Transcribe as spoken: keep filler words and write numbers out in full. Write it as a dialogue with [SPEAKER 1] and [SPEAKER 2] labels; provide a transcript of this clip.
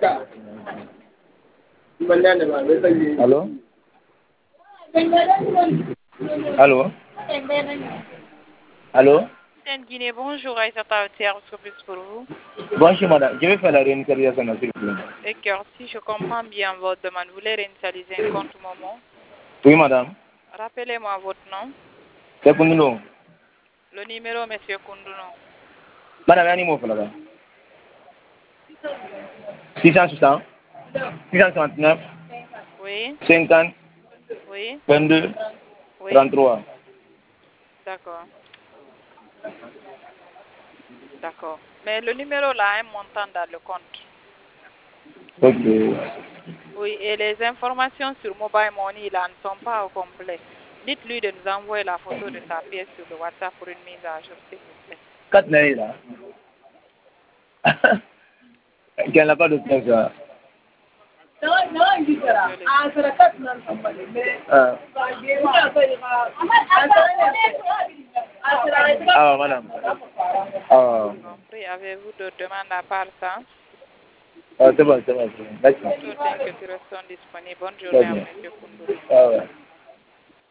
[SPEAKER 1] Allô? Allô? Allô?
[SPEAKER 2] Guinée, bonjour, Aïssata Thier, plus pour vous.
[SPEAKER 1] Bonjour madame, je vais faire la réinitialisation s'il vous plaît.
[SPEAKER 2] D'accord, si je comprends bien votre demande, vous voulez réinitialiser un compte Momo?
[SPEAKER 1] Oui madame.
[SPEAKER 2] Rappelez-moi votre nom.
[SPEAKER 1] C'est Kounduno.
[SPEAKER 2] Le numéro, monsieur Kounduno.
[SPEAKER 1] Madame, il y a un numéro là-bas. six cent soixante, six cent soixante-neuf,
[SPEAKER 2] Oui,
[SPEAKER 1] cinquante,
[SPEAKER 2] oui,
[SPEAKER 1] vingt-deux,
[SPEAKER 2] oui.
[SPEAKER 1] trente-trois.
[SPEAKER 2] D'accord, d'accord. Mais le numéro là a un montant dans le compte.
[SPEAKER 1] Ok.
[SPEAKER 2] Oui, et les informations sur Mobile Money là ne sont pas au complet. Dites-lui de nous envoyer la photo de sa pièce sur le WhatsApp pour une mise à jour, s'il vous plaît.
[SPEAKER 1] Quatre nains là. Qu'elle n'a pas de pièce là. Ah. Ah, madame. Ah.
[SPEAKER 2] Compris. Avez-vous d'autres demandes à part ça?
[SPEAKER 1] Ah, c'est bon, c'est bon, c'est bon. D'accord.
[SPEAKER 2] Toutes inquiétudes sont disponibles. Bonne
[SPEAKER 1] Très
[SPEAKER 2] journée à
[SPEAKER 1] bien.
[SPEAKER 2] monsieur Koundoulou.
[SPEAKER 1] Ah ouais.